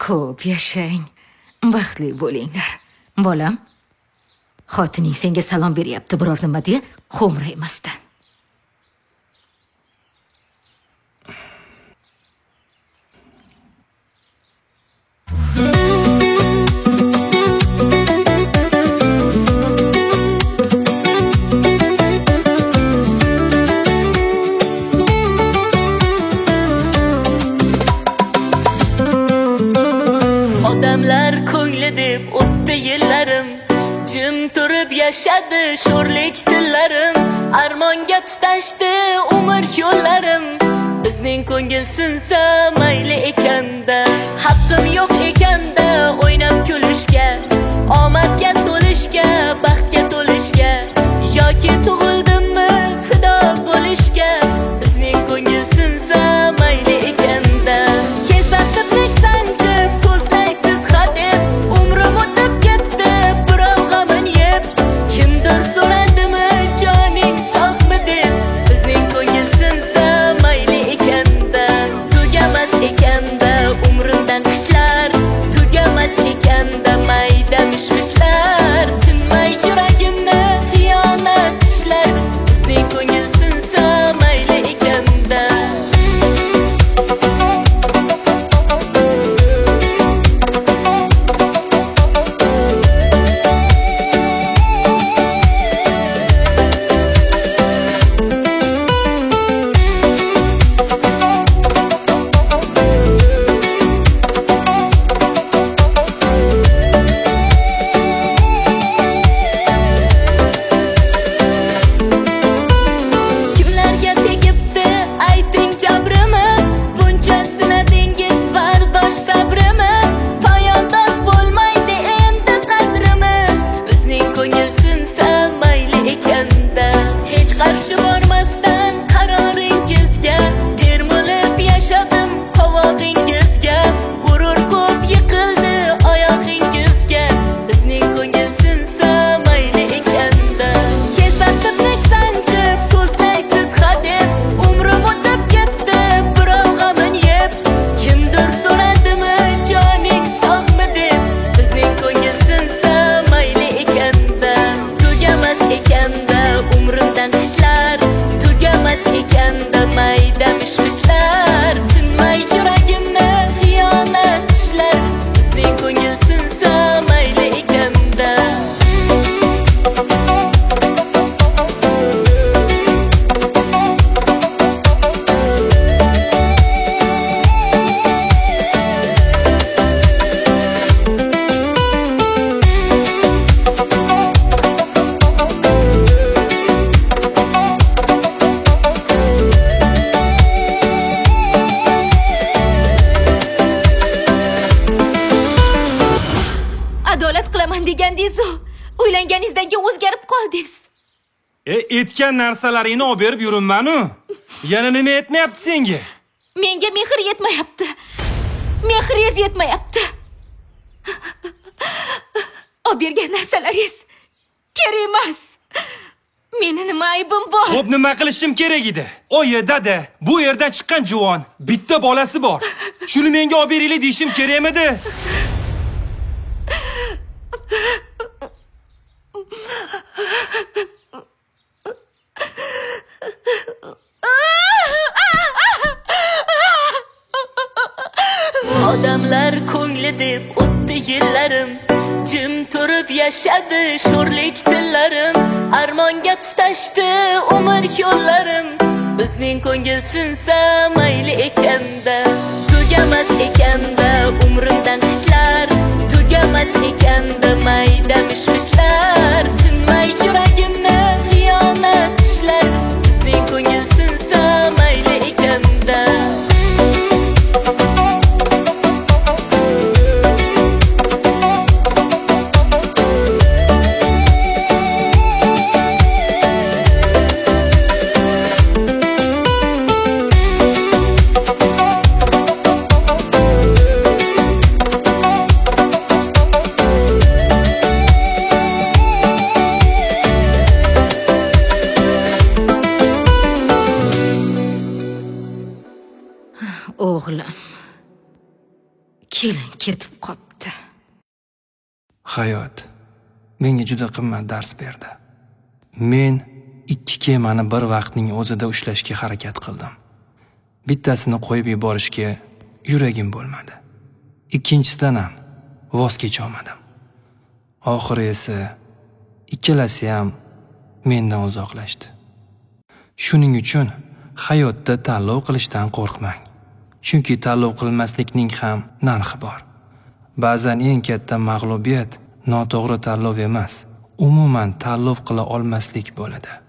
Xo'p, yashang. Baxtli bo'linglar. Bolam, xotining senga salom beryapti, biror nima deya xo'mraymasdan. Odamlar ko'ngli deb o'tdi yillarim, jim turib yashadi sho'rlik tillarim. Armonga tutashdi umr yo'llarim, bizning ko'ngil sinsa mayli ekanda. Haqqim yo'q ekanda o'ynab kulishga, omadga to'lishga, baxtga to'lishga, yoki tug'ildimmi fido bo'lishga, bizning ko'ngil sinsa mayli ekanda. Kesatib nish sanchib so'zlaysiz hadeb, umrim o'tib ketdi birov g'amin yeb. Kimdir so'radimi joning sog'mi deb, bizning ko'ngil sinsa mayli ekanda. Tugamas ekanda umrimdan qishlar, tugamas ekanda mayda mishmishlar. Tinmay yuragimni xiyonat tishlar, bizning ko'ngil sinsa mayli ekanda. Kimlarga tegibdi ayting jabrimiz, buncha sinadingiz bardosh sabrimiz. Poyandoz bo'lmaydi endi qadrimiz, bizning ko'ngil sinsa mayli ekanda. Hech qarshi bormasdan qaroringizga, termulib yashadim qovog'ingizga. G'urur ko'p yiqildi oyog'ingizga, bizning ko'ngil sinsa mayli ekanda. Kesatib nish sanchib so'zlaysiz hadeb, umrim o'tib ketdi birov g'amin yeb. Kimdir so'radimi joning sog'mi deb, bizning ko'ngil sinsa mayli ekanda. Tugamas ekanda umrimdan qishlar, tugamas ekanda mayda mishmishlar. Tinmay yuragimni xiyonat tishlar, bizning ko'ngil sinsa mayli ekanda. Adolat qilaman degandingiz-ku, uylanganingizdan keyin o'zgarib qoldingiz. Etgan narsalaringni olib berib yuribman-u. Yana nima etmayapti senga? Menga mehr yetmayapti. Mehringiz yetmayapti. Olib bergan narsalaringiz kerak emas. Meni nima aybim bor? Xo'p, nima qilishim kerak edi? Oyi, dada, bu yerdan chiqqan juvon, bitta bolasi bor. Shuni menga olib beringlar deyishim kerakmidi? Odamlar ko'ngli deb o'tdi yillarim, jim turib yashadi sho'rlik tillarim. Armonga tutashdi umr yo'llarim, bizning ko'ngil sinsa mayli ekanda. Tugamas ekanda umrimdan qishlar, tugamas ekanda mayda mishmishlar. Tinmay yuragimni xiyonat tishlar, bizning ko'ngil sinsa mayli ekanda. kelin ketib qopti. Hayot menga juda qimmat dars berdi. Men 2 kemani bir vaqtning o'zida ushlashga harakat qildim. Bittasini qo'yib yuborishga yuragim bo'lmadi. Ikkinchisidan ham voz kecha olmadim. Oxiri esa ikkalasi ham mendan uzoqlashdi. Shuning uchun hayotda tanlov qilishdan qo'rqmang. Chunki tanlov qilmaslikning ham narxi bor. Ba'zan eng katta mag'lubiyat noto'g'ri tanlov emas, umuman tanlov qila olmaslik bo'ladi.